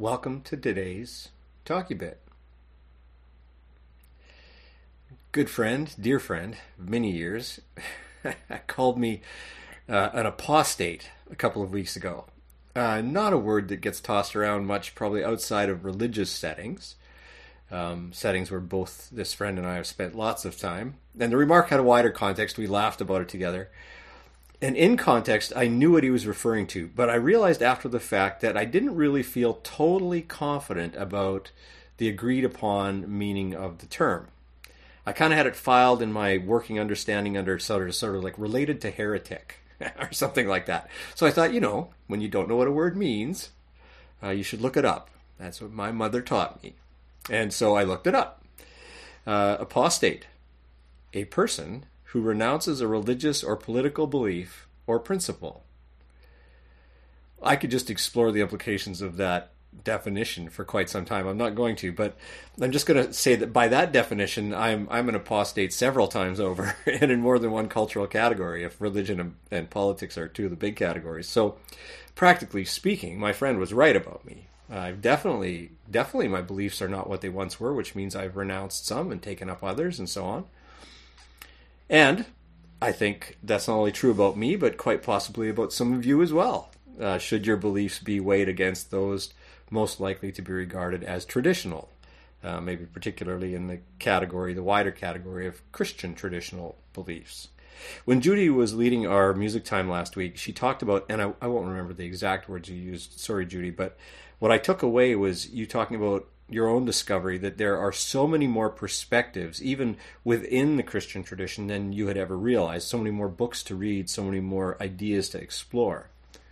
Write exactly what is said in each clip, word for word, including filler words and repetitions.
Welcome to today's Talkie Bit. Good friend, dear friend of many years, called me uh, an apostate a couple of weeks ago. Uh, not a word that gets tossed around much, probably outside of religious settings, um, settings where both this friend and I have spent lots of time. And the remark had a wider context. We laughed about it together. And in context, I knew what he was referring to, but I realized after the fact that I didn't really feel totally confident about the agreed upon meaning of the term. I kind of had it filed in my working understanding under sort of, sort of like related to heretic or something like that. So I thought, you know, when you don't know what a word means, uh, you should look it up. That's what my mother taught me. And so I looked it up. Uh, apostate, a person who renounces a religious or political belief or principle. I could just explore the implications of that definition for quite some time. I'm not going to, but I'm just going to say that by that definition, I'm I'm an apostate several times over and in more than one cultural category, if religion and, and politics are two of the big categories. So practically speaking, my friend was right about me. I've definitely, definitely my beliefs are not what they once were, which means I've renounced some and taken up others and so on. And I think that's not only true about me, but quite possibly about some of you as well, uh, should your beliefs be weighed against those most likely to be regarded as traditional, uh, maybe particularly in the category, the wider category of Christian traditional beliefs. When Judy was leading our music time last week, she talked about, and I, I won't remember the exact words you used, sorry Judy, but what I took away was you talking about your own discovery that there are so many more perspectives, even within the Christian tradition, than you had ever realized. So many more books to read, so many more ideas to explore.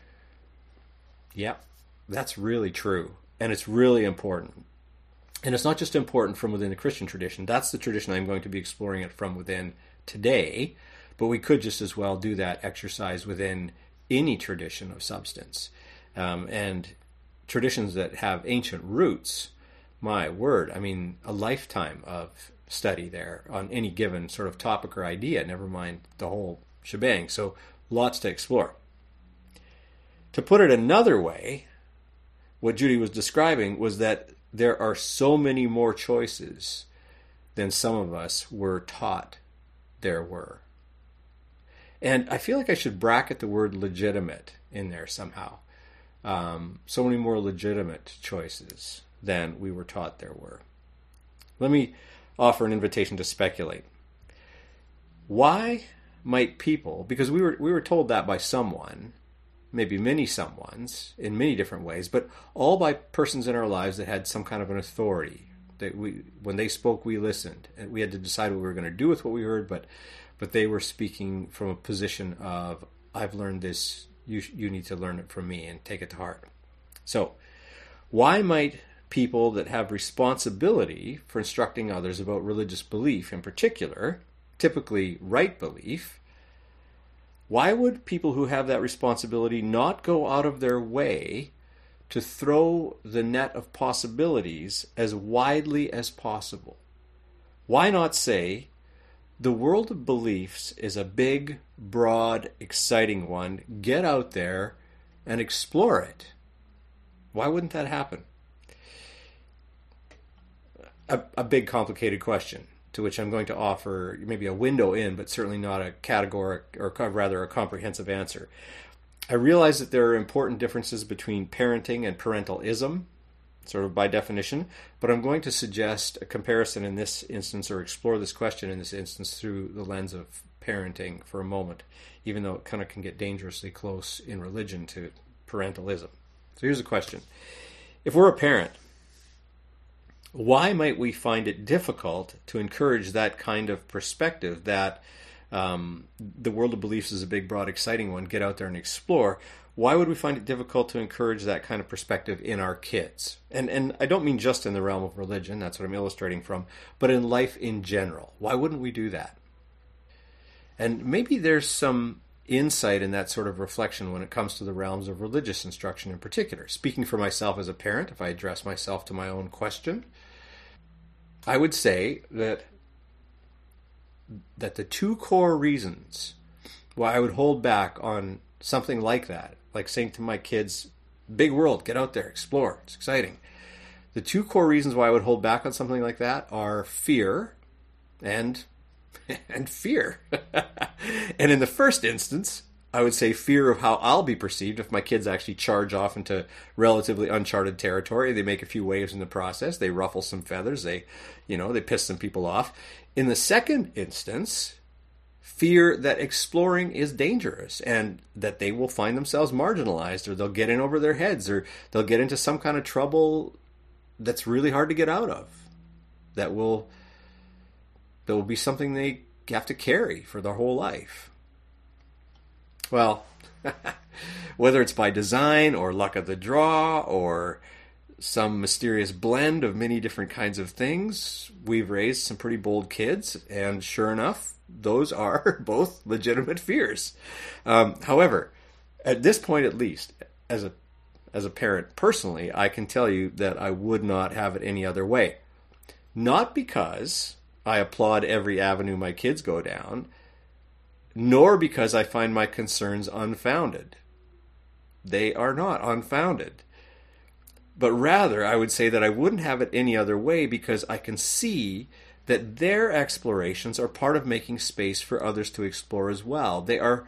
Yep, that's really true. And it's really important. And it's not just important from within the Christian tradition. That's the tradition I'm going to be exploring it from within today. But we could just as well do that exercise within any tradition of substance. Um, and traditions that have ancient roots, my word, I mean, a lifetime of study there on any given sort of topic or idea, never mind the whole shebang. So lots to explore. To put it another way, what Judy was describing was that there are so many more choices than some of us were taught there were. And I feel like I should bracket the word legitimate in there somehow. Um, so many more legitimate choices than we were taught there were. Let me offer an invitation to speculate. Why might people, because we were we were told that by someone, maybe many someones, in many different ways, but all by persons in our lives that had some kind of an authority. That we, when they spoke, we listened, and we had to decide what we were going to do with what we heard, but but they were speaking from a position of, I've learned this, you you need to learn it from me and take it to heart. So, why might people that have responsibility for instructing others about religious belief in particular, typically right belief, why would people who have that responsibility not go out of their way to throw the net of possibilities as widely as possible? Why not say, the world of beliefs is a big, broad, exciting one. Get out there and explore it. Why wouldn't that happen? A, a big, complicated question to which I'm going to offer maybe a window in, but certainly not a categoric, or rather a comprehensive answer. I realize that there are important differences between parenting and parentalism, sort of by definition, but I'm going to suggest a comparison in this instance, or explore this question in this instance through the lens of parenting for a moment, even though it kind of can get dangerously close in religion to parentalism. So here's a question. If we're a parent, why might we find it difficult to encourage that kind of perspective, that um, the world of beliefs is a big, broad, exciting one, get out there and explore? Why would we find it difficult to encourage that kind of perspective in our kids? And and I don't mean just in the realm of religion, that's what I'm illustrating from, but in life in general. Why wouldn't we do that? And maybe there's some insight in that sort of reflection when it comes to the realms of religious instruction in particular. Speaking for myself as a parent, if I address myself to my own question, I would say that that the two core reasons why I would hold back on something like that, like saying to my kids, Big world, get out there, explore. It's exciting. The two core reasons why I would hold back on something like that are fear and and fear. And in the first instance, I would say fear of how I'll be perceived if my kids actually charge off into relatively uncharted territory. They make a few waves in the process. They ruffle some feathers. They, you know, they piss some people off. In the second instance, fear that exploring is dangerous and that they will find themselves marginalized, or they'll get in over their heads, or they'll get into some kind of trouble that's really hard to get out of. That will, that will be something they have to carry for their whole life. Well, whether it's by design or luck of the draw or some mysterious blend of many different kinds of things, we've raised some pretty bold kids, and sure enough, those are both legitimate fears. Um, however, at this point at least, as a as a parent personally, I can tell you that I would not have it any other way. Not because I applaud every avenue my kids go down, nor because I find my concerns unfounded. They are not unfounded. But rather, I would say that I wouldn't have it any other way because I can see that their explorations are part of making space for others to explore as well. They are,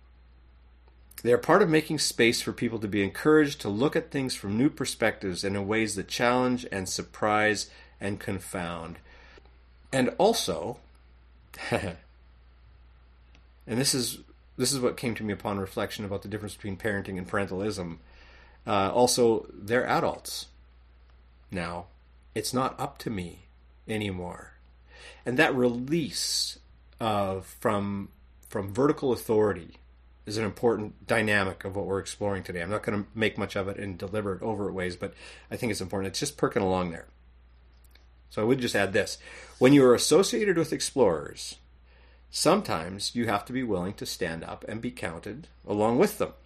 they are part of making space for people to be encouraged to look at things from new perspectives and in ways that challenge and surprise and confound. And also, and this is this is what came to me upon reflection about the difference between parenting and parentalism. Uh, also, they're adults now. It's not up to me anymore. And that release of from from vertical authority is an important dynamic of what we're exploring today. I'm not going to make much of it in deliberate, overt ways, but I think it's important. It's just perking along there. So I would just add this. When you are associated with explorers, sometimes you have to be willing to stand up and be counted along with them.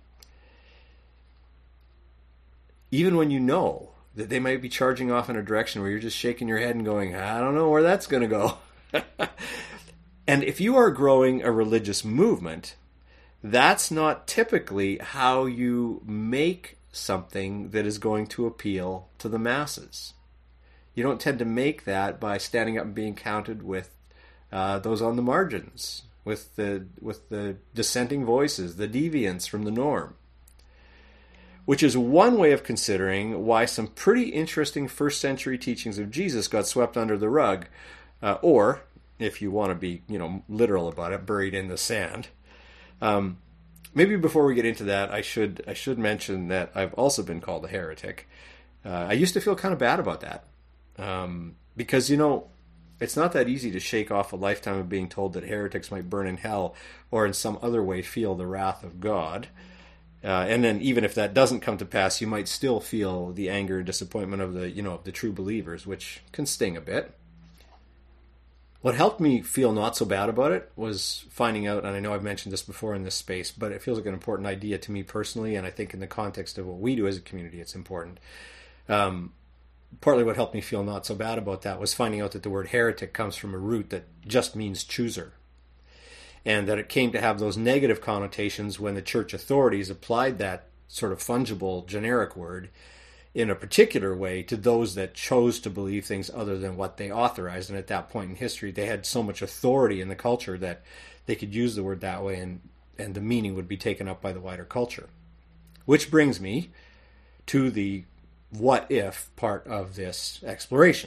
Even when you know that they might be charging off in a direction where you're just shaking your head and going, I don't know where that's going to go. And if you are growing a religious movement, that's not typically how you make something that is going to appeal to the masses. You don't tend to make that by standing up and being counted with uh, those on the margins, with the with the dissenting voices, the deviants from the norm. Which is one way of considering why some pretty interesting first century teachings of Jesus got swept under the rug, uh, or, if you want to be, you know, literal about it, buried in the sand. Um, maybe before we get into that, I should I should mention that I've also been called a heretic. Uh, I used to feel kind of bad about that. Um, because, you know, it's not that easy to shake off a lifetime of being told that heretics might burn in hell or in some other way feel the wrath of God. Uh, and then even if that doesn't come to pass, you might still feel the anger and disappointment of the, you know, of the true believers, which can sting a bit. What helped me feel not so bad about it was finding out, and I know I've mentioned this before in this space, but it feels like an important idea to me personally, and I think in the context of what we do as a community, it's important. Um, partly what helped me feel not so bad about that was finding out that the word heretic comes from a root that just means chooser. And that it came to have those negative connotations when the church authorities applied that sort of fungible, generic word in a particular way to those that chose to believe things other than what they authorized. And at that point in history, they had so much authority in the culture that they could use the word that way and, and the meaning would be taken up by the wider culture. Which brings me to the what if part of this exploration.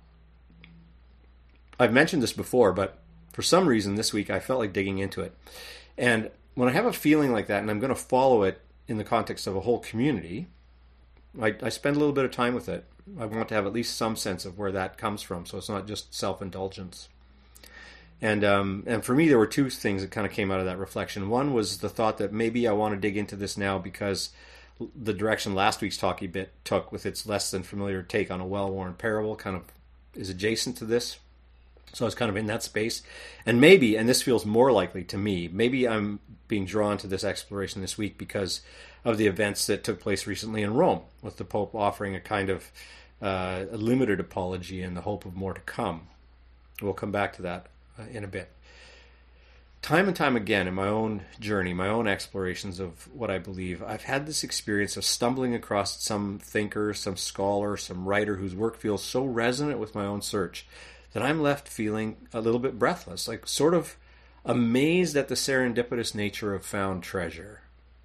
I've mentioned this before, but for some reason this week I felt like digging into it. And when I have a feeling like that and I'm going to follow it in the context of a whole community, I, I spend a little bit of time with it. I want to have at least some sense of where that comes from, so it's not just self-indulgence. And um, and for me, there were two things that kind of came out of that reflection. One was the thought that maybe I want to dig into this now because the direction last week's talkie bit took with its less than familiar take on a well-worn parable kind of is adjacent to this. So I was kind of in that space. And maybe, and this feels more likely to me, maybe I'm being drawn to this exploration this week because of the events that took place recently in Rome, with the Pope offering a kind of uh, a limited apology in the hope of more to come. We'll come back to that uh, in a bit. time and time again in my own journey, my own explorations of what I believe, I've had this experience of stumbling across some thinker, some scholar, some writer whose work feels so resonant with my own search that I'm left feeling a little bit breathless, like sort of amazed at the serendipitous nature of found treasure.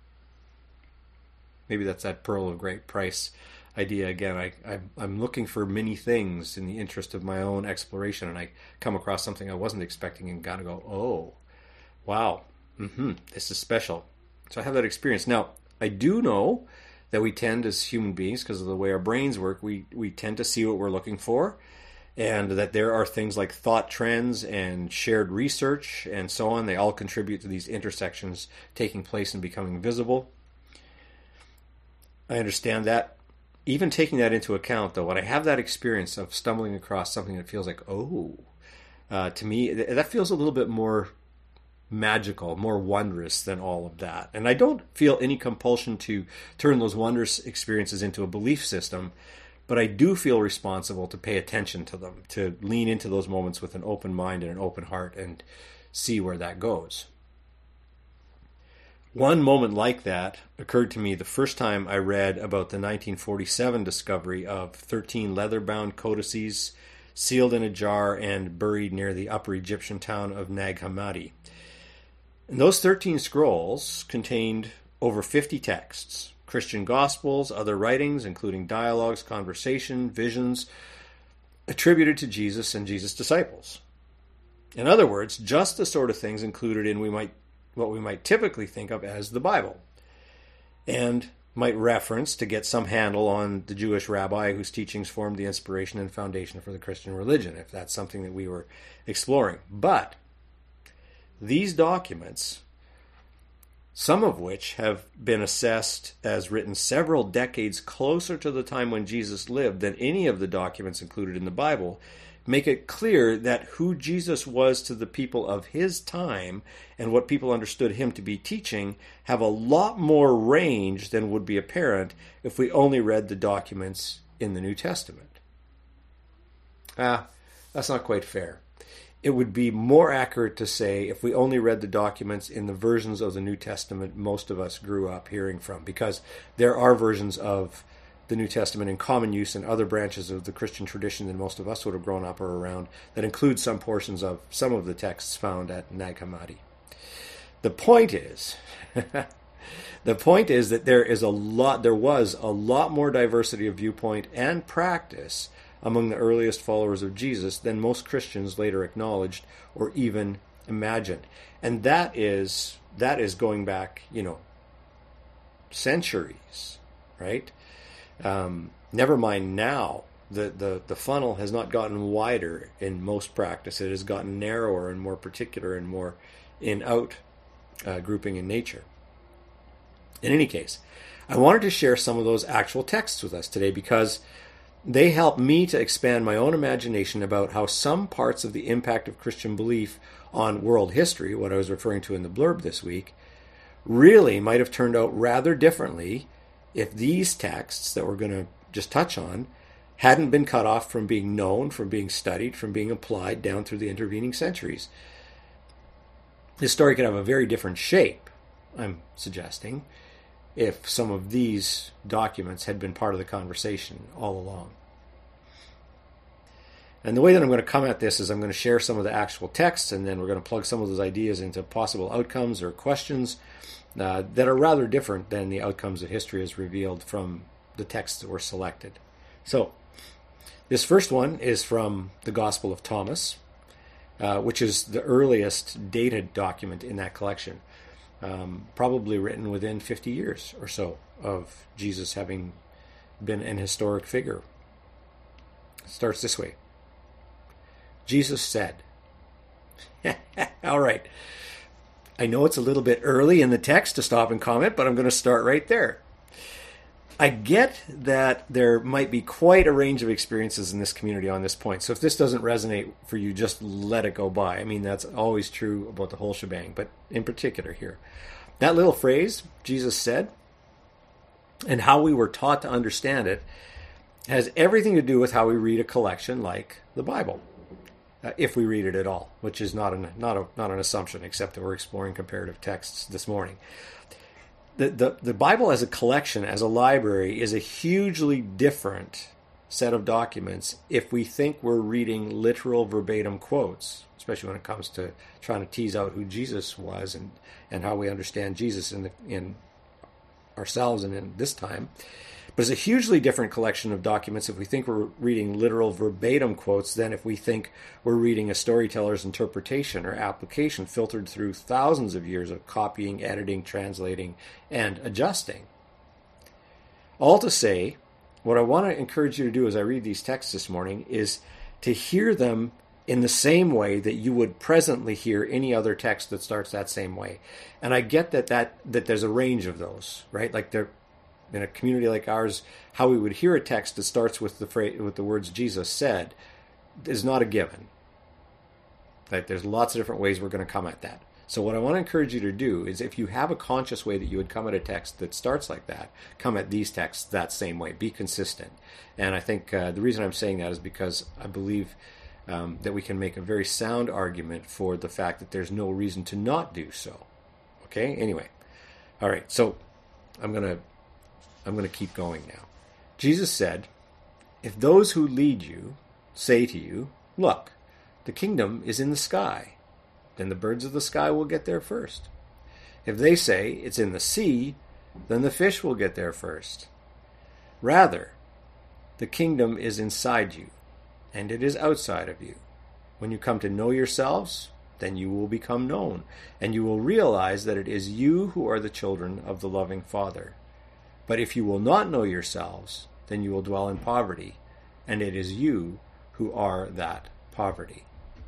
Maybe that's that pearl of great price idea again. I, I, I'm looking for many things in the interest of my own exploration, and I come across something I wasn't expecting and gotta go, oh, wow, mm-hmm, this is special. So I have that experience. Now, I do know that we tend as human beings, because of the way our brains work, we, we tend to see what we're looking for, and that there are things like thought trends and shared research and so on. They all contribute to these intersections taking place and becoming visible. I understand that. Even taking that into account, though, when I have that experience of stumbling across something that feels like, oh, uh, to me, that feels a little bit more magical, more wondrous than all of that. And I don't feel any compulsion to turn those wondrous experiences into a belief system, but I do feel responsible to pay attention to them, to lean into those moments with an open mind and an open heart and see where that goes. One moment like that occurred to me the first time I read about the nineteen forty-seven discovery of thirteen leather-bound codices sealed in a jar and buried near the upper Egyptian town of Nag Hammadi. And those thirteen scrolls contained over fifty texts, Christian Gospels, other writings, including dialogues, conversation, visions, attributed to Jesus and Jesus' disciples. In other words, just the sort of things included in we might what we might typically think of as the Bible, and might reference to get some handle on the Jewish rabbi whose teachings formed the inspiration and foundation for the Christian religion, if that's something that we were exploring. But these documents, some of which have been assessed as written several decades closer to the time when Jesus lived than any of the documents included in the Bible, make it clear that who Jesus was to the people of his time and what people understood him to be teaching have a lot more range than would be apparent if we only read the documents in the New Testament. Ah, that's not quite fair. It would be more accurate to say if we only read the documents in the versions of the New Testament most of us grew up hearing from, because there are versions of the New Testament in common use in other branches of the Christian tradition than most of us would have grown up or around that include some portions of some of the texts found at Nag Hammadi. The point is, the point is that there is a lot, there was a lot more diversity of viewpoint and practice among the earliest followers of Jesus than most Christians later acknowledged or even imagined. And that is, that is going back, you know, centuries, right? Um, never mind now, the, the, the funnel has not gotten wider in most practice. It has gotten narrower and more particular and more in-out uh, grouping in nature. In any case, I wanted to share some of those actual texts with us today because they help me to expand my own imagination about how some parts of the impact of Christian belief on world history, what I was referring to in the blurb this week, really might have turned out rather differently if these texts that we're going to just touch on hadn't been cut off from being known, from being studied, from being applied down through the intervening centuries. This story could have a very different shape, I'm suggesting, if some of these documents had been part of the conversation all along. And the way that I'm going to come at this is I'm going to share some of the actual texts, and then we're going to plug some of those ideas into possible outcomes or questions Uh, that are rather different than the outcomes that history has revealed from the texts that were selected. So, this first one is from the Gospel of Thomas, uh, which is the earliest dated document in that collection, um, probably written within fifty years or so of Jesus having been an historic figure. It starts this way. Jesus said, all right, I know it's a little bit early in the text to stop and comment, but I'm going to start right there. I get that there might be quite a range of experiences in this community on this point. So if this doesn't resonate for you, just let it go by. I mean, that's always true about the whole shebang, but in particular here. That little phrase, Jesus said, and how we were taught to understand it, has everything to do with how we read a collection like the Bible. uh, if we read it at all, which is not an not a not an assumption, except that we're exploring comparative texts this morning. The, the the Bible as a collection, as a library, is a hugely different set of documents if we think we're reading literal verbatim quotes, especially when it comes to trying to tease out who Jesus was and, and how we understand Jesus in the, in ourselves and in this time. But it's a hugely different collection of documents if we think we're reading literal verbatim quotes than if we think we're reading a storyteller's interpretation or application filtered through thousands of years of copying, editing, translating, and adjusting. All to say, what I want to encourage you to do as I read these texts this morning is to hear them in the same way that you would presently hear any other text that starts that same way. And I get that that, that there's a range of those, right? Like there, in a community like ours, how we would hear a text that starts with the phrase, with the words Jesus said is not a given. Right? There's lots of different ways we're going to come at that. So what I want to encourage you to do is, if you have a conscious way that you would come at a text that starts like that, come at these texts that same way. Be consistent. And I think uh, the reason I'm saying that is because I believe um, that we can make a very sound argument for the fact that there's no reason to not do so. Okay? Anyway. All right. So I'm going to I'm going to keep going now. Jesus said, "If those who lead you say to you, 'Look, the kingdom is in the sky,' then the birds of the sky will get there first. If they say, 'It's in the sea,' then the fish will get there first. Rather, the kingdom is inside you, and it is outside of you. When you come to know yourselves, then you will become known, and you will realize that it is you who are the children of the loving Father. But if you will not know yourselves, then you will dwell in poverty, and it is you who are that poverty."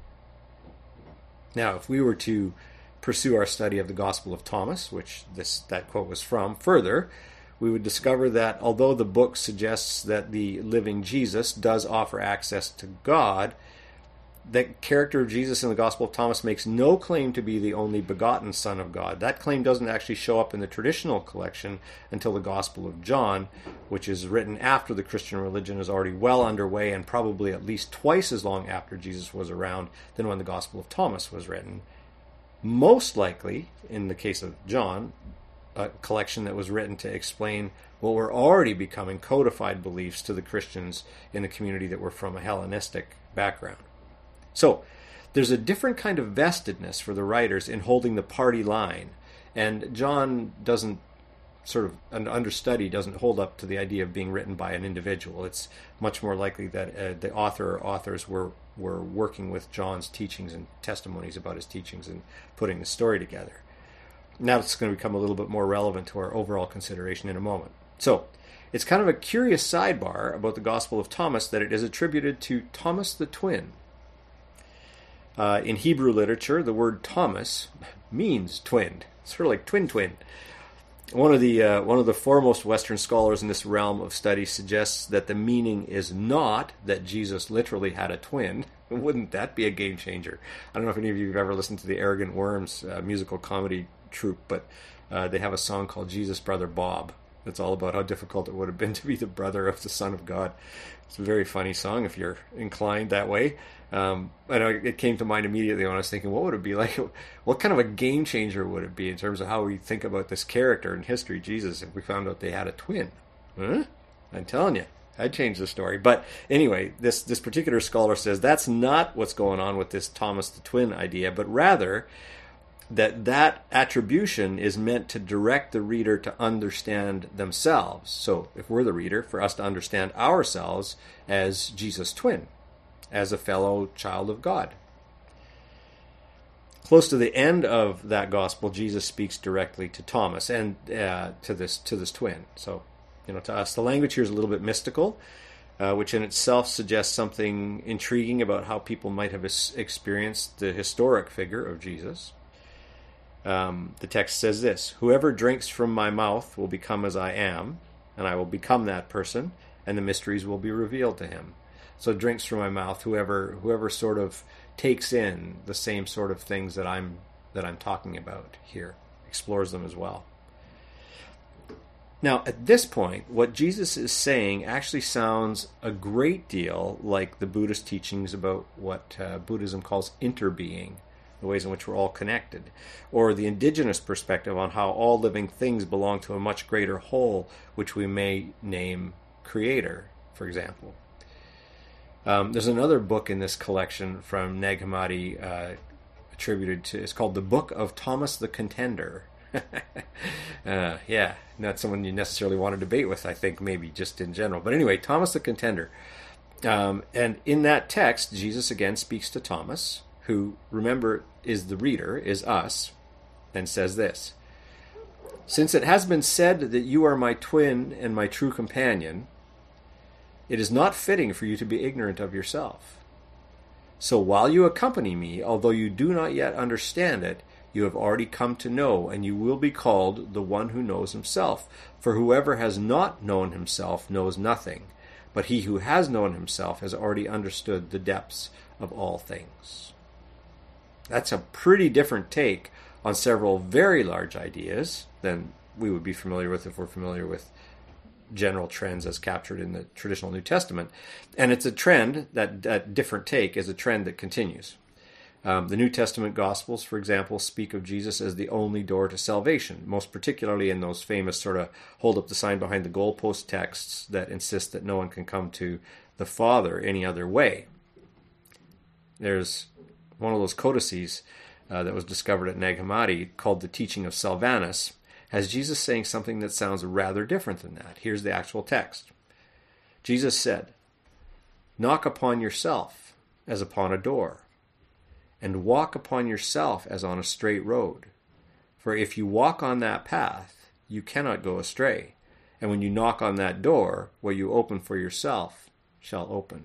Now, if we were to pursue our study of the Gospel of Thomas, which this that quote was from, further, we would discover that although the book suggests that the living Jesus does offer access to God, the character of Jesus in the Gospel of Thomas makes no claim to be the only begotten Son of God. That claim doesn't actually show up in the traditional collection until the Gospel of John, which is written after the Christian religion is already well underway and probably at least twice as long after Jesus was around than when the Gospel of Thomas was written. Most likely, in the case of John, a collection that was written to explain what were already becoming codified beliefs to the Christians in the community that were from a Hellenistic background. So, there's a different kind of vestedness for the writers in holding the party line, and John doesn't sort of, an understudy doesn't hold up to the idea of being written by an individual. It's much more likely that uh, the author or authors were, were working with John's teachings and testimonies about his teachings and putting the story together. Now it's going to become a little bit more relevant to our overall consideration in a moment. So, it's kind of a curious sidebar about the Gospel of Thomas that it is attributed to Thomas the Twin. Uh, in Hebrew literature, the word Thomas means twinned, sort of like twin twin. One of the uh, one of the foremost Western scholars in this realm of study suggests that the meaning is not that Jesus literally had a twin. Wouldn't that be a game changer? I don't know if any of you have ever listened to the Arrogant Worms uh, musical comedy troupe, but uh, they have a song called Jesus' Brother Bob. It's all about how difficult it would have been to be the brother of the Son of God. It's a very funny song if you're inclined that way. Um, and it came to mind immediately when I was thinking, what would it be like? What kind of a game changer would it be in terms of how we think about this character in history, Jesus, if we found out they had a twin? Huh? I'm telling you, I'd change the story. But anyway, this, this particular scholar says that's not what's going on with this Thomas the Twin idea, but rather that that attribution is meant to direct the reader to understand themselves. So if we're the reader, for us to understand ourselves as Jesus' twin, as a fellow child of God. Close to the end of that gospel, Jesus speaks directly to Thomas and uh, to this to this twin. So, you know, to us, the language here is a little bit mystical, uh, which in itself suggests something intriguing about how people might have experienced the historic figure of Jesus. Um, the text says this: "Whoever drinks from my mouth will become as I am, and I will become that person, and the mysteries will be revealed to him." So drinks from my mouth, whoever whoever sort of takes in the same sort of things that I'm that I'm talking about here, explores them as well. Now, at this point, what Jesus is saying actually sounds a great deal like the Buddhist teachings about what uh, Buddhism calls interbeing, the ways in which we're all connected, or the indigenous perspective on how all living things belong to a much greater whole, which we may name Creator, for example. Um, there's another book in this collection from Nag Hammadi uh, attributed to, it's called The Book of Thomas the Contender. uh, yeah, not someone you necessarily want to debate with, I think, maybe just in general. But anyway, Thomas the Contender. Um, and in that text, Jesus again speaks to Thomas, who, remember, is the reader, is us, and says this: "Since it has been said that you are my twin and my true companion, it is not fitting for you to be ignorant of yourself. So while you accompany me, although you do not yet understand it, you have already come to know, and you will be called the one who knows himself. For whoever has not known himself knows nothing, but he who has known himself has already understood the depths of all things." That's a pretty different take on several very large ideas than we would be familiar with if we're familiar with general trends as captured in the traditional New Testament. And it's a trend, that, that different take is a trend that continues. Um, the New Testament Gospels, for example, speak of Jesus as the only door to salvation, most particularly in those famous sort of hold up the sign behind the goalpost texts that insist that no one can come to the Father any other way. There's one of those codices uh, that was discovered at Nag Hammadi called the Teaching of Salvanus, has Jesus saying something that sounds rather different than that. Here's the actual text. Jesus said, "Knock upon yourself as upon a door, and walk upon yourself as on a straight road. For if you walk on that path, you cannot go astray. And when you knock on that door, what you open for yourself shall open."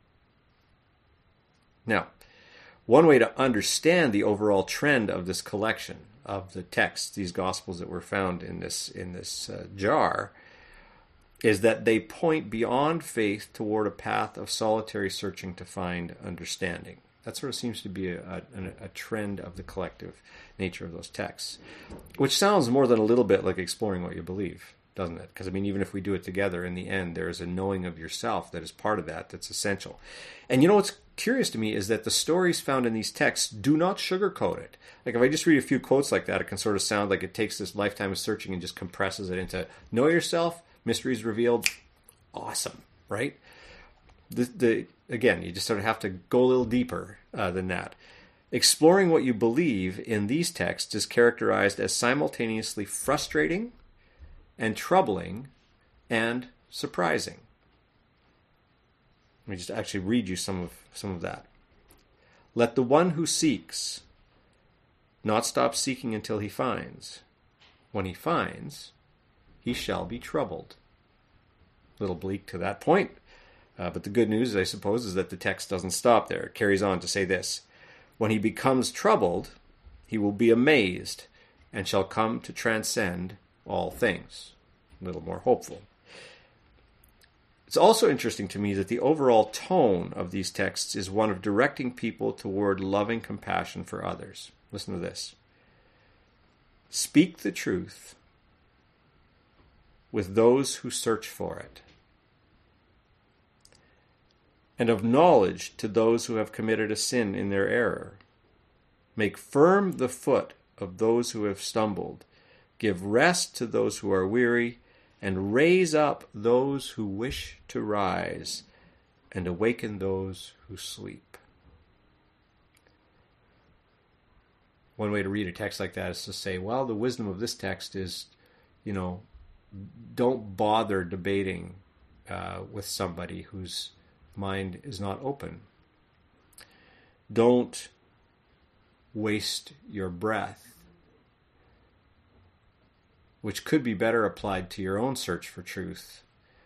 Now, one way to understand the overall trend of this collection of the texts, these Gospels that were found in this in this uh, jar, is that they point beyond faith toward a path of solitary searching to find understanding. That sort of seems to be a, a, a trend of the collective nature of those texts, which sounds more than a little bit like exploring what you believe, doesn't it? Because, I mean, even if we do it together, in the end, there is a knowing of yourself that is part of that, that's essential. And you know what's curious to me is that the stories found in these texts do not sugarcoat it. Like, if I just read a few quotes like that, it can sort of sound like it takes this lifetime of searching and just compresses it into know yourself, mysteries revealed, awesome, right? The, the again, you just sort of have to go a little deeper uh, than that. Exploring what you believe in these texts is characterized as simultaneously frustrating and troubling and surprising. Let me just actually read you some of some of that. "Let the one who seeks not stop seeking until he finds. When he finds, he shall be troubled." A little bleak to that point. Uh, but the good news, I suppose, is that the text doesn't stop there. It carries on to say this: "When he becomes troubled, he will be amazed and shall come to transcend all things." A little more hopeful. It's also interesting to me that the overall tone of these texts is one of directing people toward loving compassion for others. Listen to this. "Speak the truth with those who search for it, and of knowledge to those who have committed a sin in their error. Make firm the foot of those who have stumbled. Give rest to those who are weary, and raise up those who wish to rise, and awaken those who sleep." One way to read a text like that is to say, well, the wisdom of this text is, you know, don't bother debating uh, with somebody whose mind is not open. Don't waste your breath, which could be better applied to your own search for truth,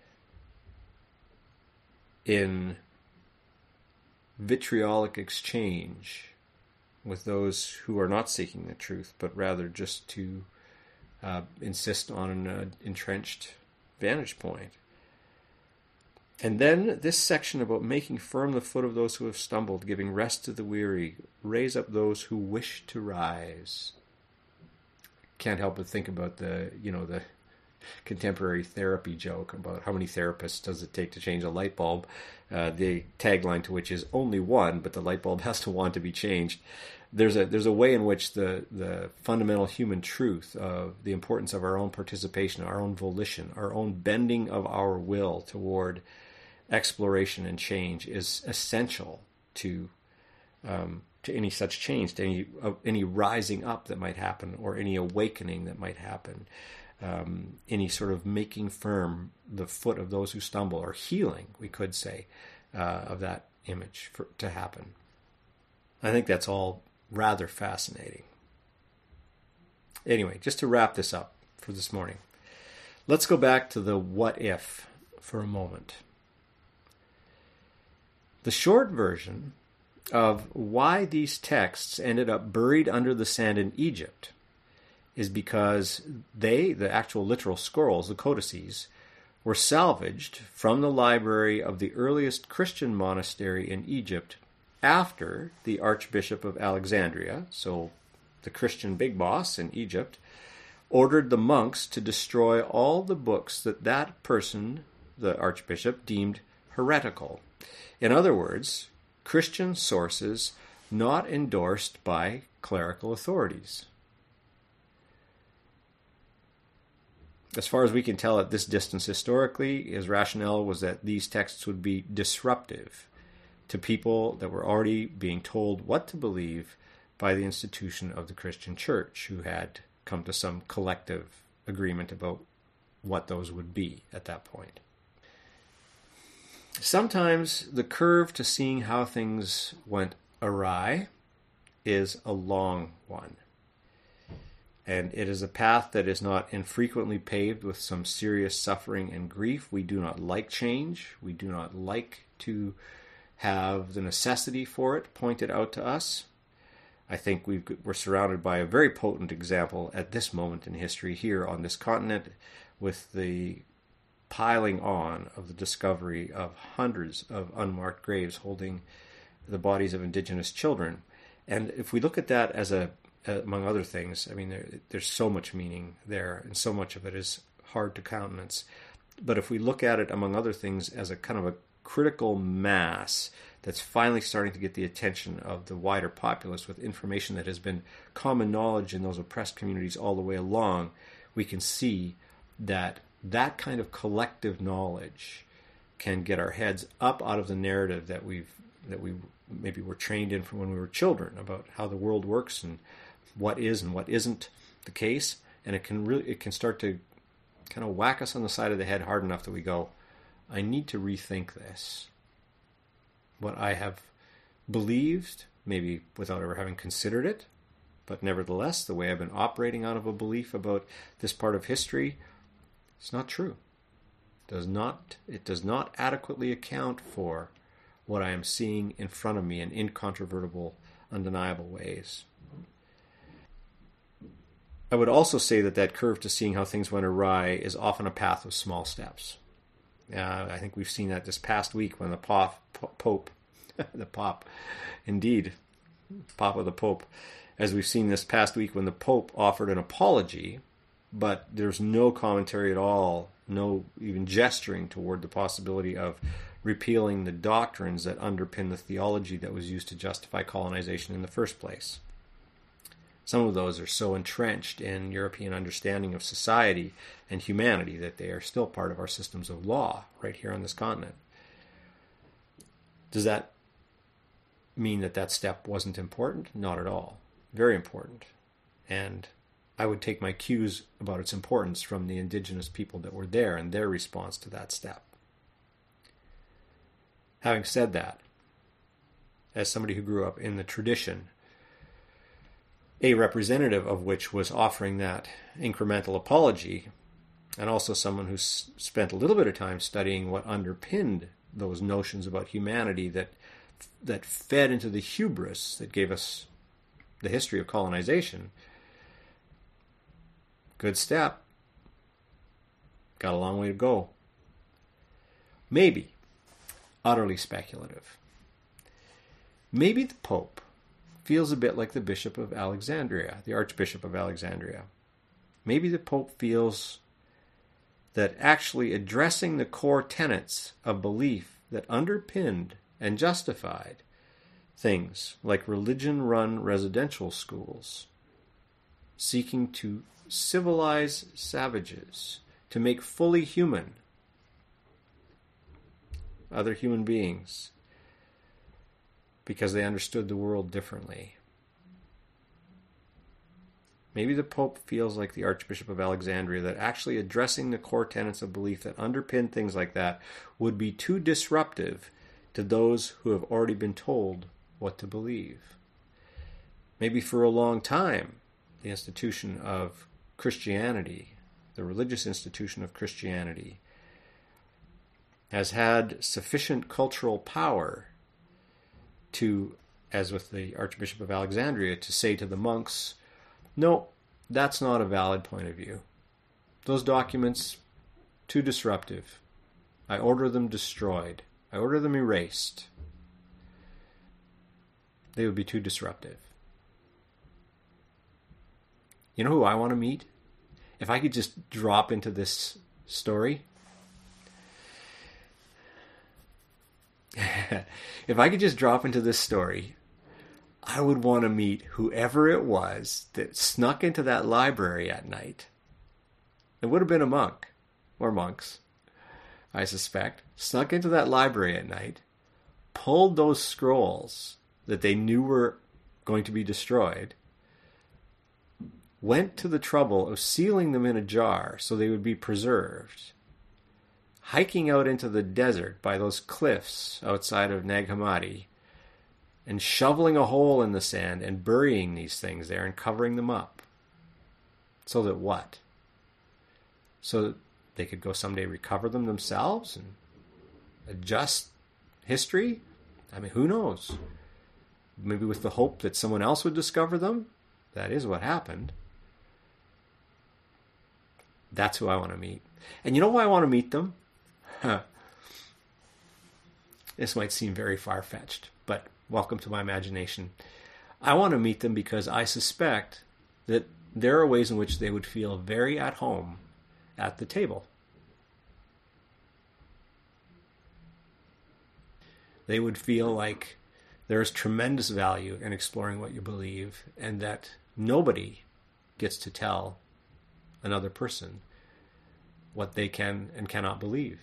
in vitriolic exchange with those who are not seeking the truth, but rather just to uh, insist on an uh, entrenched vantage point. And then this section about making firm the foot of those who have stumbled, giving rest to the weary, raise up those who wish to rise. Can't help but think about the, you know, the contemporary therapy joke about how many therapists does it take to change a light bulb, uh, the tagline to which is only one, but the light bulb has to want to be changed. There's a there's a way in which the, the fundamental human truth of the importance of our own participation, our own volition, our own bending of our will toward exploration and change is essential to um, to any such change, to any uh, any rising up that might happen, or any awakening that might happen, um, any sort of making firm the foot of those who stumble, or healing, we could say, uh, of that image for, to happen. I think that's all rather fascinating. Anyway, just to wrap this up for this morning, let's go back to the what if for a moment. The short version of why these texts ended up buried under the sand in Egypt is because they, the actual literal scrolls, the codices, were salvaged from the library of the earliest Christian monastery in Egypt after the Archbishop of Alexandria, so the Christian big boss in Egypt, ordered the monks to destroy all the books that that person, the Archbishop, deemed heretical. In other words, Christian sources not endorsed by clerical authorities. As far as we can tell at this distance historically, his rationale was that these texts would be disruptive to people that were already being told what to believe by the institution of the Christian church, who had come to some collective agreement about what those would be at that point. Sometimes the curve to seeing how things went awry is a long one. And it is a path that is not infrequently paved with some serious suffering and grief. We do not like change. We do not like to have the necessity for it pointed out to us. I think we've, we're surrounded by a very potent example at this moment in history here on this continent, with the piling on of the discovery of hundreds of unmarked graves holding the bodies of indigenous children. And if we look at that as a, among other things, I mean, there, there's so much meaning there, and so much of it is hard to countenance. But if we look at it, among other things, as a kind of a critical mass that's finally starting to get the attention of the wider populace with information that has been common knowledge in those oppressed communities all the way along, we can see that that kind of collective knowledge can get our heads up out of the narrative that we've that we maybe were trained in from when we were children about how the world works and what is and what isn't the case, and it can really it can start to kind of whack us on the side of the head hard enough that we go, I need to rethink this. What I have believed, maybe without ever having considered it, but nevertheless, the way I've been operating out of a belief about this part of history, it's not true. It does not, it does not adequately account for what I am seeing in front of me in incontrovertible, undeniable ways. I would also say that that curve to seeing how things went awry is often a path of small steps. Uh, I think we've seen that this past week when the pop, Pope, the Pop, indeed, Papa the Pope, as we've seen this past week when the Pope offered an apology, but there's no commentary at all, no even gesturing toward the possibility of repealing the doctrines that underpin the theology that was used to justify colonization in the first place. Some of those are so entrenched in European understanding of society and humanity that they are still part of our systems of law right here on this continent. Does that mean that that step wasn't important? Not at all. Very important. And I would take my cues about its importance from the indigenous people that were there and their response to that step. Having said that, as somebody who grew up in the tradition, a representative of which was offering that incremental apology, and also someone who s- spent a little bit of time studying what underpinned those notions about humanity that that fed into the hubris that gave us the history of colonization. Good step. Got a long way to go. Maybe. Utterly speculative. Maybe the Pope feels a bit like the Bishop of Alexandria, the Archbishop of Alexandria. Maybe the Pope feels that actually addressing the core tenets of belief that underpinned and justified things like religion-run residential schools, seeking to civilize savages, to make fully human other human beings, because they understood the world differently. Maybe the Pope feels like the Archbishop of Alexandria, that actually addressing the core tenets of belief that underpin things like that would be too disruptive to those who have already been told what to believe. Maybe for a long time, the institution of Christianity, the religious institution of Christianity, has had sufficient cultural power to, as with the Archbishop of Alexandria, to say to the monks, no, that's not a valid point of view. Those documents, too disruptive. I order them destroyed. I order them erased. They would be too disruptive. You know who I want to meet? If I could just drop into this story. If I could just drop into this story, I would want to meet whoever it was that snuck into that library at night. It would have been a monk, or monks, I suspect, snuck into that library at night, pulled those scrolls that they knew were going to be destroyed, went to the trouble of sealing them in a jar so they would be preserved, hiking out into the desert by those cliffs outside of Nag Hammadi, and shoveling a hole in the sand and burying these things there and covering them up. So that what? So that they could go someday recover them themselves and adjust history? I mean, who knows? Maybe with the hope that someone else would discover them? That is what happened. That's who I want to meet. And you know why I want to meet them? This might seem very far-fetched, but welcome to my imagination. I want to meet them because I suspect that there are ways in which they would feel very at home at the table. They would feel like there is tremendous value in exploring what you believe, and that nobody gets to tell another person what they can and cannot believe.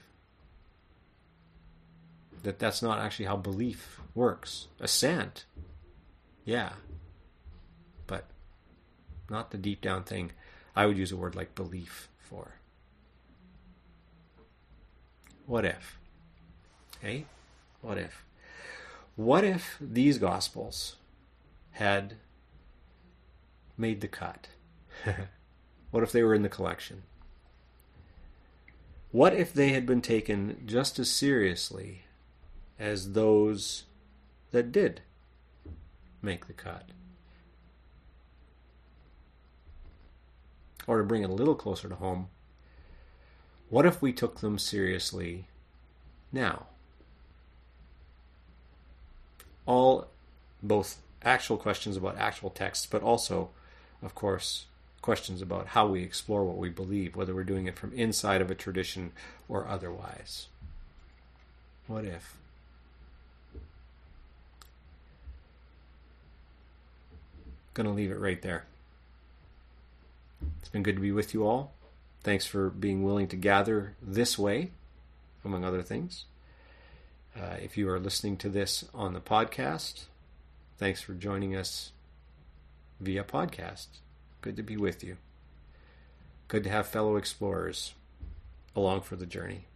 That that's not actually how belief works. Assent, yeah, but not the deep down thing I would use a word like belief for. What if? Hey, what if? What if these Gospels had made the cut? What if they were in the collection? What if they had been taken just as seriously as those that did make the cut? Or to bring it a little closer to home, what if we took them seriously now? All, both actual questions about actual texts, but also, of course, questions about how we explore what we believe, whether we're doing it from inside of a tradition or otherwise. What if? Going to leave it right there. It's been good to be with you all. Thanks for being willing to gather this way, among other things. Uh, if you are listening to this on the podcast, thanks for joining us via podcast. Good to be with you. Good to have fellow explorers along for the journey.